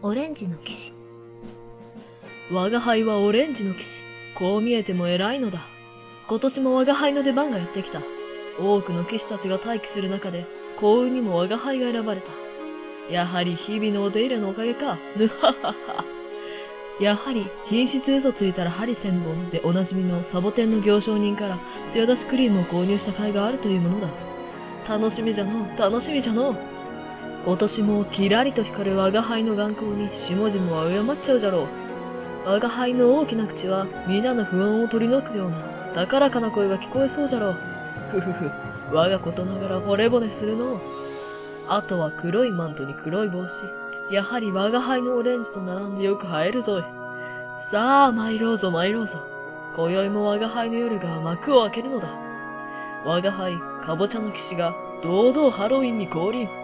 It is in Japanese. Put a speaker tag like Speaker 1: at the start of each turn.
Speaker 1: オレンジの騎士。
Speaker 2: 我が輩はオレンジの騎士。こう見えても偉いのだ。今年も我が輩の出番がやってきた。多くの騎士たちが待機する中で、幸運にも我が輩が選ばれた。やはり日々のお手入れのおかげか。ぬははは。やはり品質嘘ついたら針千本でおなじみのサボテンの行商人から艶出しクリームを購入した甲斐があるというものだ。楽しみじゃのう、楽しみじゃのう。今年もキラリと光る我が輩の眼光に下々は敬っちゃうじゃろう。我が輩の大きな口は皆の不安を取り除くような高らかな声が聞こえそうじゃろう。ふふふ、我がことながら惚れ惚れするのう。あとは黒いマントに黒い帽子。やはり我が輩のオレンジと並んでよく映えるぞい。さあ参ろうぞ参ろうぞ。今宵も我が輩の夜が幕を開けるのだ。我が輩、かぼちゃの騎士が堂々ハロウィンに降臨。